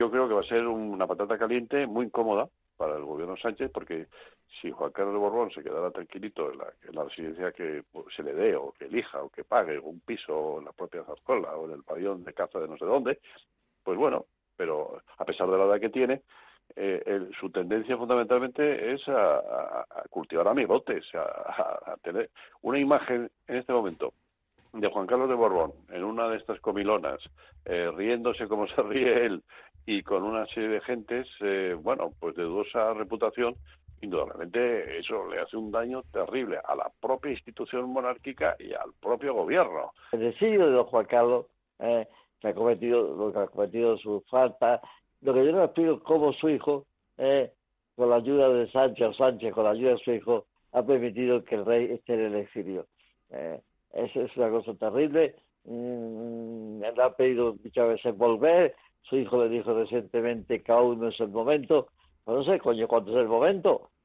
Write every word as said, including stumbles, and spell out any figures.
Yo creo que va a ser una patata caliente muy incómoda para el gobierno Sánchez, porque si Juan Carlos de Borbón se quedara tranquilito en la, en la residencia que pues, se le dé, o que elija, o que pague, un piso en la propia Zarzuela, o en el pabellón de caza de no sé dónde, pues bueno, pero a pesar de la edad que tiene, eh, el, su tendencia fundamentalmente es a, a, a cultivar amigotes, a, a, a tener una imagen en este momento de Juan Carlos de Borbón en una de estas comilonas, eh, riéndose como se ríe él y con una serie de gentes, eh, bueno, pues de dudosa reputación, indudablemente eso le hace un daño terrible a la propia institución monárquica y al propio gobierno. El designio de don Juan Carlos, eh, que ha cometido lo que ha cometido sus faltas, lo que yo no explico es cómo su hijo, eh, con la ayuda de Sánchez o Sánchez, con la ayuda de su hijo, ha permitido que el rey esté en el exilio. Eh, eso es una cosa terrible. Mm, él ha pedido muchas veces volver, su hijo le dijo recientemente que aún no es el momento. Pues no sé, coño, ¿cuándo es el momento?